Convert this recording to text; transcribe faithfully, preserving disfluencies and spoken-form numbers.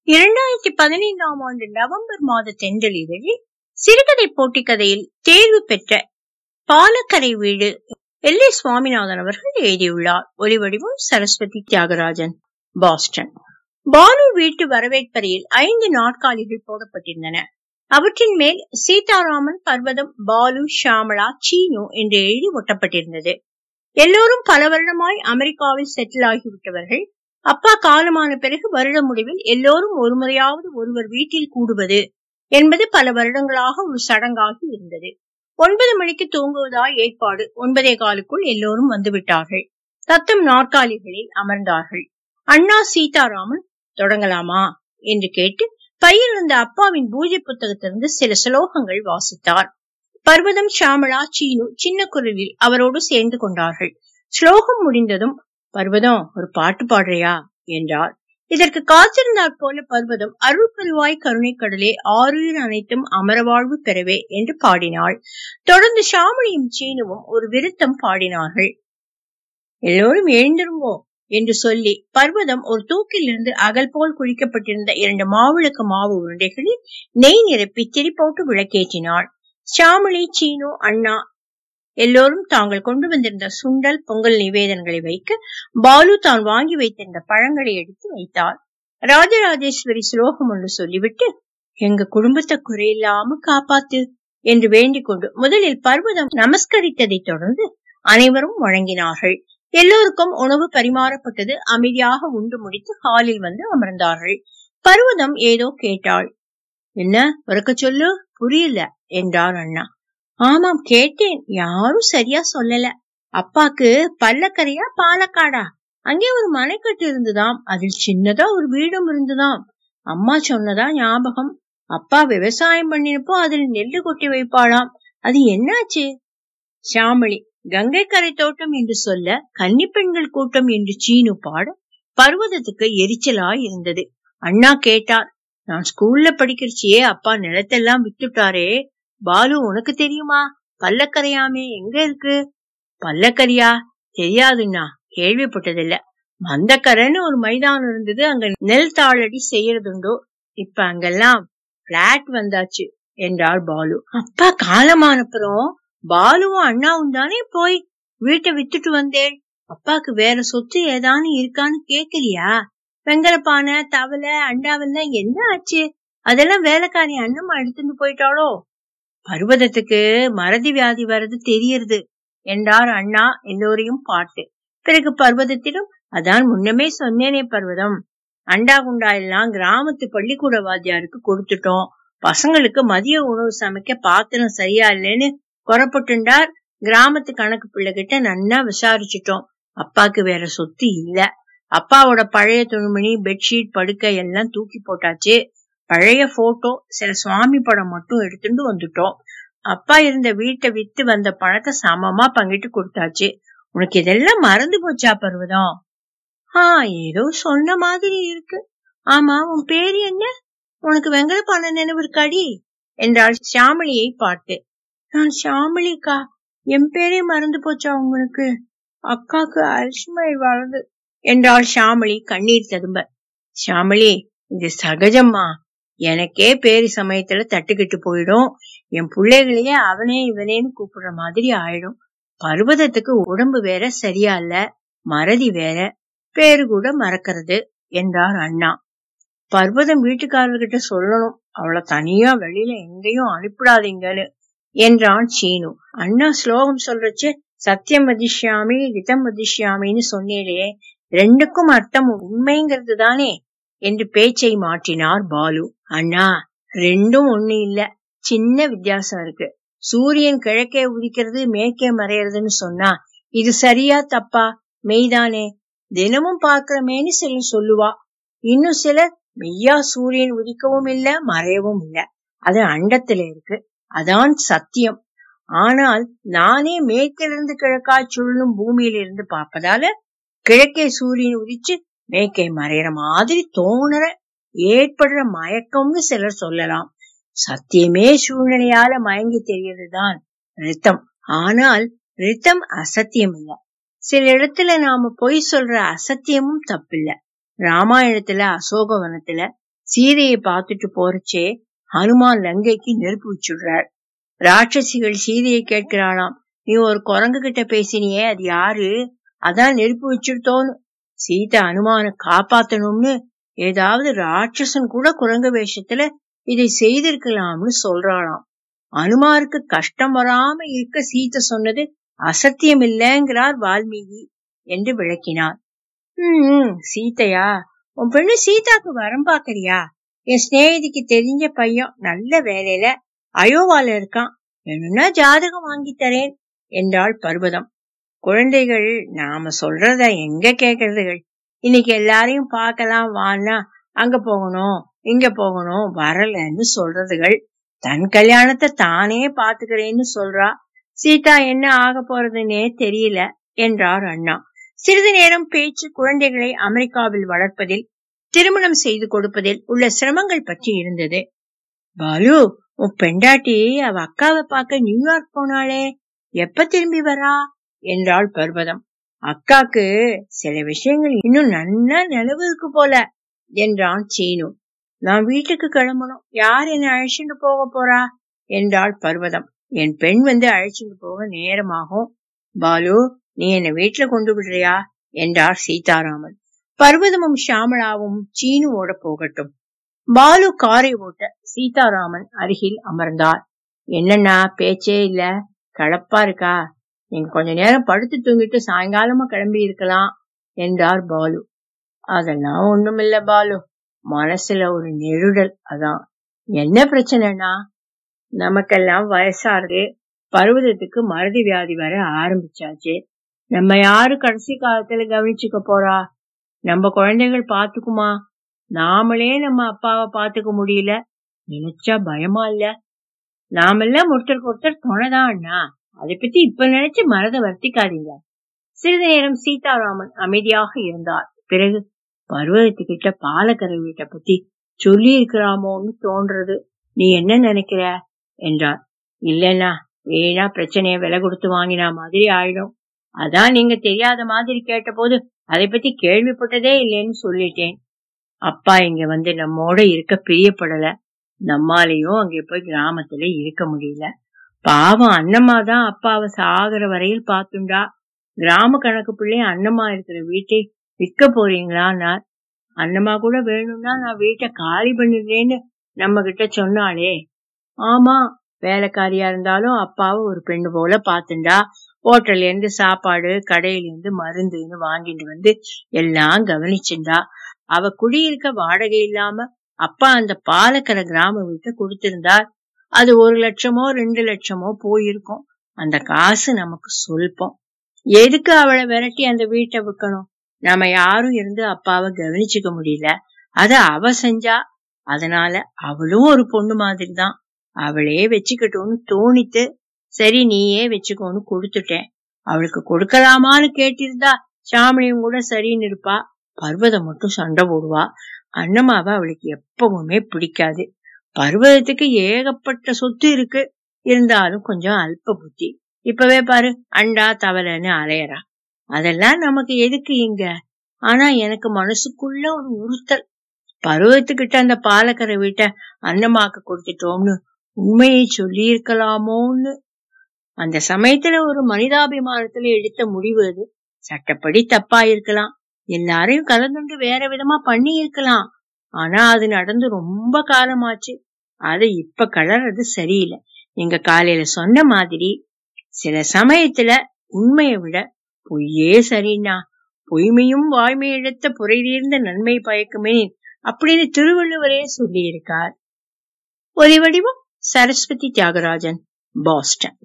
இரண்டாயிரத்தி பதினைந்தாம் ஆண்டு நவம்பர் மாத தென்றலிதழில் சிறுகதை போட்டி கதையில் தேர்வு பெற்ற பாலக்கரை வீடு எல் ஏ சுவாமிநாதன் அவர்கள் எழுதியுள்ளார். ஒலிவடிவம் சரஸ்வதி தியாகராஜன், பாஸ்டன். பாலு வீட்டு வரவேற்பறையில் ஐந்து நாற்காலிகள் போடப்பட்டிருந்தன. அவற்றின் மேல் சீதாராமன், பர்வதம், பாலு, ஷியாமளா, சீனு என்று எழுதி ஒட்டப்பட்டிருந்தது. எல்லோரும் பல வருடமாய் அமெரிக்காவில் செட்டில் ஆகிவிட்டவர்கள். அப்பா காலமான பிறகு வருட முடிவில் எல்லோரும் ஒரு முறையாவது ஒருவர் வீட்டில் கூடுவது என்பது பல வருடங்களாக ஒரு சடங்காகி இருந்தது. ஒன்பது மணிக்கு தூங்குவதா ஏற்பாடு. ஒன்பதே காலுக்குள் எல்லோரும் வந்துவிட்டார்கள். தத்தம் நாற்காலிகளில் அமர்ந்தார்கள். அண்ணா சீதாராமன் தொடங்கலாமா என்று கேட்டு பையில் இருந்த அப்பாவின் பூஜை புத்தகத்திலிருந்து சில ஸ்லோகங்கள் வாசித்தார். பர்வதம், ஷியாமளா, சீனு சின்ன குரலில் அவரோடு சேர்ந்து கொண்டார்கள். ஸ்லோகம் முடிந்ததும், பர்வதம் ஒரு பாட்டு பாடுறியா என்றார். இதற்கு காத்திருந்தாற் போல பர்வதம், அருள் பெருவாய் கருணை கடலே ஆறுயிர் அனைத்தும் அமரவாழ்வு பெறவே என்று பாடினாள். தொடர்ந்து ஷியாமளியும் சீனுவும் ஒரு விருத்தம் பாடினார்கள். எல்லோரும் எழுந்திருங்கோ என்று சொல்லி பர்வதம் ஒரு தூக்கில் இருந்து அகல் போல் குளிக்கப்பட்டிருந்த இரண்டு மாவிளக்கு மாவு உருண்டைகளில் நெய் நிரப்பி திரி போட்டு விளக்கேற்றினாள். ஷியாமளி, சீனு, அண்ணா எல்லோரும் தாங்கள் கொண்டு வந்திருந்த சுண்டல், பொங்கல் நிவேதனங்களை வைக்க பாலு தான் வாங்கி வைத்திருந்த பழங்களை எடுத்து வைத்தார். ராஜராஜேஸ்வரி ஸ்லோகம் ஒன்று சொல்லிவிட்டு, எங்க குடும்பத்தை குறையில்லாம காப்பாத்து என்று வேண்டிக் கொண்டு முதலில் பர்வதம் நமஸ்கரித்ததை தொடர்ந்து அனைவரும் வழங்கினார்கள். எல்லோருக்கும் உணவு பரிமாறப்பட்டது. அமைதியாக உண்டு முடித்து ஹாலில் வந்து அமர்ந்தார்கள். பர்வதம் ஏதோ கேட்டாள். என்ன உறக்க சொல்லு, புரியல என்றார் அண்ணா. ஆமாம் கேட்டேன், யாரும் சரியா சொல்லல. அப்பாக்கு பல்லக்கரையா பாலக்காடா? அங்கே ஒரு மனைக்கட்டு இருந்துதாம், அதில் சின்னதா ஒரு வீடும் இருந்துதாம். அம்மா சொன்னதா ஞாபகம். அப்பா விவசாயம் பண்ணினப்போ அதில் நெல்லு கொட்டி வைப்பாளாம். அது என்னாச்சு? ஷியாமளி, கங்கை கரை தோட்டம் என்று சொல்ல கன்னி பெண்கள் கூட்டம் என்று சீனு பாட பர்வதத்துக்கு எரிச்சலாய் இருந்தது. அண்ணா கேட்டார், நான் ஸ்கூல்ல படிக்கிறச்சியே அப்பா நிலத்தெல்லாம் வித்துட்டாரே, பாலு உனக்கு தெரியுமா? பல்லக்கரையாமே, எங்க இருக்கு? பல்லக்கரையா? தெரியாதுன்னா, கேள்விப்பட்டதில்ல. மந்தக்கரைன்னு ஒரு மைதானம் இருந்தது, அங்க நெல் தாளடி செய்யறதுண்டோ. இப்ப அங்கெல்லாம் பிளாட் வந்தாச்சு என்றார் பாலு. அப்பா காலமானப்புறம் பாலுவும் அண்ணாவும் தானே போய் வீட்டை வித்துட்டு வந்தேன். அப்பாக்கு வேற சொத்து ஏதானு இருக்கான்னு கேக்கலையா? வெங்கலப்பானை, தவளை, அண்டாவெல்லாம் என்ன ஆச்சு? அதெல்லாம் வேலைக்காரி அண்ணம்மா எடுத்துட்டு போயிட்டாளோ? பர்வதத்துக்கு மறதி வியாதி வர்றது தெரியறது என்றார் அண்ணா எல்லோரையும் பார்த்து. பிறகு பர்வதத்திடம், அதான் முன்னமே சொன்னேனே பர்வதம், அண்டா குண்டா எல்லாம் கிராமத்து பள்ளிக்கூட வாத்தியாருக்கு கொடுத்துட்டோம். பசங்களுக்கு மதிய உணவு சமைக்க பாத்திரம் சரியா இல்லைன்னு குறப்பட்டுண்டார். கிராமத்து கணக்கு பிள்ளைகிட்ட நன்னா விசாரிச்சுட்டோம். அப்பாக்கு வேற சொத்து இல்ல. அப்பாவோட பழைய துணிமணி, பெட்ஷீட், படுக்கை எல்லாம் தூக்கி போட்டாச்சு. பழைய போட்டோ, சில சுவாமி படம் மட்டும் எடுத்துட்டு வந்துட்டோம். அப்பா இருந்த வீட்டை வித்து வந்த பணத்தை சமமா பங்கிட்டு கொடுத்தாச்சு. உனக்கு இதெல்லாம் மறந்து போச்சா பர்வதம்? ஆஹ் ஏதோ சொன்ன மாதிரி இருக்கு. ஆமா, உன் பேரு என்ன? உனக்கு வெங்கலப்பான நினைவு இருக்காடி என்றாள் ஷியாமளியை பார்த்து. நான் ஷியாமளிக்கா, என் பேரே மறந்து போச்சா உங்களுக்கு? அக்காக்கு அல்ஷிமர் வளர்ந்து என்றாள் ஷியாமளி கண்ணீர் ததும்ப. ஷியாமளி, இது சகஜம்மா. எனக்கே பேரு சமயத்துல தட்டுக்கிட்டு போயிடும். என் பிள்ளைகளையே அவனே இவனேன்னு கூப்பிடுற மாதிரி ஆயிடும். பர்வதத்துக்கு உடம்பு வேற சரியா இல்ல, மறதி வேற, பேரு கூட மறக்கிறது என்றார் அண்ணா. பர்வதம் வீட்டுக்காரர்கிட்ட சொல்லணும், அவளை தனியா வெளியில எங்கேயும் அனுப்பிடாதீங்கன்னு என்றான் சீனு. அண்ணா ஸ்லோகம் சொல்றச்சு சத்தியம் வதிஷ்யாமி ரிதம் வதிஷ்யாமின்னு சொன்னேலே, ரெண்டுக்கும் அர்த்தம் உண்மைங்கிறது தானே என்று பேச்சை மாற்றினார் பாலு. அண்ணா, ரெண்டும் ஒண்ணு இல்ல, சின்ன வித்தியாசம் இருக்கு. சூரியன் கிழக்கே உதிக்கிறது, மேற்கே மறையறதுன்னு சொன்னா இது சரியா தப்பா? மெய்தானே. தினமும் பார்க்கிறமேனு சிலர் சொல்லுவா. இன்னும் சிலர் மெய்யா சூரியன் உதிக்கவும் இல்ல, மறையவும் இல்ல, அது அண்டத்துல இருக்கு, அதான் சத்தியம். ஆனால் நானே மேற்கிலிருந்து கிழக்காய் சுழலும் பூமியில இருந்து பார்ப்பதால கிழக்கே சூரியன் உதிச்சு மேற்கே மறையிற மாதிரி தோணுற ஏற்படுற மயக்கம்னு சிலர் சொல்லலாம். சத்தியமே சூழ்நிலையால மயங்கி தெரியறதுதான் ரித்தம். ஆனால் ரித்தம் அசத்தியம் இல்ல. சில இடத்துல நாம பொய் சொல்ற அசத்தியமும் தப்பில்ல. ராமாயணத்துல அசோகவனத்துல சீதையை பார்த்துட்டு போறச்சே ஹனுமான் லங்கைக்கு நெருப்பு வச்சுடுறார். ராட்சசிகள் சீதையை கேட்கிறாளாம், நீ ஒரு குரங்கு கிட்ட பேசினியே, அது யாரு? அதான் நெருப்பு வச்சுட்டோன்னு. சீதை அனுமான காப்பாத்தணும்னு ஏதாவது ராட்சசன் கூட குரங்கு வேஷத்துல இதை செய்திருக்கலாம்னு சொல்றாளாம். அனுமாருக்கு கஷ்டம் வராம இருக்க சீதை சொன்னது அசத்தியம் இல்லைங்கிறார் வால்மீகி என்று விளக்கினார். உம் சீதையா, உன் பெண்ணு சீதாக்கு வரம் பாக்கறியா? என் சிநேகிதிக்கு தெரிஞ்ச பையன் நல்ல வேலையில அயோவால இருக்கான், வேணும்னா ஜாதகம் வாங்கி தரேன் என்றாள் பர்வதம். குழந்தைகள் நாம சொல்றத எங்க கேக்குறதுகள்? இன்னைக்கு எல்லாரையும் பார்க்கலாம் வான்னா அங்க போகணும் இங்க போகணும் வரலன்னு சொல்றதுகள். தன் கல்யாணத்தை தானே பாத்துக்கிறேன்னு சொல்றா. சீதா என்ன ஆக போறதுன்னே தெரியல என்றார் அண்ணா. சிறிது நேரம் பேச்சு குழந்தைகளை அமெரிக்காவில் வளர்ப்பதில், திருமணம் செய்து கொடுப்பதில் உள்ள சிரமங்கள் பற்றி இருந்தது. பாலு, உன் பெண்டாட்டி அவ அக்காவை பார்க்க நியூயார்க் போனாளே, எப்ப திரும்பி வரா என்றாள் பர்வதம். அக்காக்கு சில விஷயங்கள் இன்னும் நன்னா நிலவு இருக்கு போல என்றான் சீனு. நான் வீட்டுக்கு கிளம்பணும், யார் என்ன அழைச்சிட்டு போக போறா என்றாள் பர்வதம். என் பெண் வந்து அழைச்சிட்டு போக நேரமாகும். பாலு, நீ என்ன வீட்டுல கொண்டு விடுறியா என்றார் சீதாராமன். பர்வதமும் ஷியாமளாவும் சீனுவோட போகட்டும். பாலு காரை ஓட்ட சீதாராமன் அருகில் அமர்ந்தார். என்னன்னா பேச்சே இல்ல, களைப்பா இருக்கா? நீங்க கொஞ்ச நேரம் படுத்து தூங்கிட்டு சாயங்காலமா கிளம்பி இருக்கலாம் என்றார் பாலு. அதெல்லாம் ஒண்ணுமில்ல பாலு, மனசுல ஒரு நெருடல், அதான். என்ன பிரச்சனைனா, நமக்கெல்லாம் வயசாறது, பருவதத்துக்கு மறதி வியாதி வர ஆரம்பிச்சாச்சு. நம்ம யாரு கடைசி காலத்துல கவனிச்சுக்க போறா? நம்ம குழந்தைகள் பாத்துக்குமா? நாமளே நம்ம அப்பாவை பாத்துக்க முடியல, நினைச்சா பயமா இல்ல? நாமெல்லாம் ஒருத்தருக்கு ஒருத்தர் துணைதான் அண்ணா, அதை பத்தி இப்ப நினைச்சு மனதை வர்த்திக்காதீங்க. சிறிது நேரம் சீதாராமன் அமைதியாக இருந்தார். பிறகு, பர்வதத்துக்கிட்ட பாலக்கரை வீட்டை பத்தி சொல்லி இருக்கிறாமோன்னு தோன்றது, நீ என்ன நினைக்கிற என்றார். இல்லன்னா வீணா பிரச்சனைய விலை கொடுத்து வாங்கினா மாதிரி ஆயிடும். அதான் நீங்க தெரியாத மாதிரி கேட்ட போது அதை பத்தி கேள்விப்பட்டதே இல்லைன்னு சொல்லிட்டேன். அப்பா இங்க வந்து நம்மோட இருக்க பிரியப்படல, நம்மாலையும் அங்க போய் கிராமத்துல இருக்க முடியல. பாவம் அண்ணம்மா தான் அப்பாவை சாகுற வரையில் பாத்துண்டா. கிராம கணக்கு பிள்ளை அண்ணம்மா இருக்கிற வீட்டை விற்க போறீங்களான்னார். அண்ணம்மா கூட வேணும்னா நான் வீட்டை காலி பண்ணிடுறேன்னு நம்ம கிட்ட சொன்னாலே. ஆமா, வேலைக்காரியா இருந்தாலும் அப்பாவை ஒரு பெண்ணு போல பாத்துண்டா. ஹோட்டல்ல இருந்து சாப்பாடு, கடையில இருந்து மருந்துன்னு வாங்கிட்டு வந்து எல்லாம் கவனிச்சுண்டா. அவ குடியிருக்க வாடகை இல்லாம அப்பா அந்த பாலக்கரை கிராம வீட்டை கொடுத்திருந்தார். அது ஒரு லட்சமோ ரெண்டு லட்சமோ போயிருக்கும். அந்த காசு நமக்கு சொல்பம். எதுக்கு அவளை விரட்டி அந்த வீட்டை விற்கணும்? நம்ம யாரும் இருந்து அப்பாவை கவனிச்சுக்க முடியல, அத அவ செஞ்சா. அதனால அவளும் ஒரு பொண்ணு மாதிரி தான், அவளே வச்சுக்கிட்டோன்னு தோணித்து, சரி நீயே வச்சுக்கோன்னு கொடுத்துட்டேன். அவளுக்கு கொடுக்கலாமான்னு கேட்டிருந்தா ஷாமளியும் கூட சரின்னு இருப்பா. பர்வதம் மட்டும் சண்டை போடுவா. அண்ணம்மாவை அவளுக்கு எப்பவுமே பிடிக்காது. பர்வதத்துக்கு ஏகப்பட்ட சொத்து இருக்கு, இருந்தாலும் கொஞ்சம் அல்ப புத்தி. இப்பவே பாரு, அண்டா தவளைன்னு அலையறா. அதெல்லாம் நமக்கு எதுக்கு இங்க? ஆனா எனக்கு மனசுக்குள்ள ஒரு உறுத்தல், பருவத்துக்கிட்ட அந்த பாலக்கரை வீட்டை அண்ணம்மாக்கு கொடுத்துட்டோம்னு உண்மையை சொல்லி இருக்கலாமோன்னு. அந்த சமயத்துல ஒரு மனிதாபிமானத்துல எடுத்த முடிவு அது. சட்டப்படி தப்பா இருக்கலாம், எல்லாரையும் கலந்துண்டு வேற விதமா பண்ணி இருக்கலாம். ஆனா அது நடந்து ரொம்ப காலமாச்சு. அது இப்ப கலறது சரியில்லை. நீங்க காலையில சொன்ன மாதிரி சில சமயத்துல உண்மையை விட பொய்யே சரின்னா, பொய்மையும் வாய்மை எடுத்த புரை தீர்ந்த நன்மை பயக்குமே அப்படின்னு திருவள்ளுவரே சொல்லி இருக்கார். ஒலி வடிவம் சரஸ்வதி தியாகராஜன், பாஸ்டன்.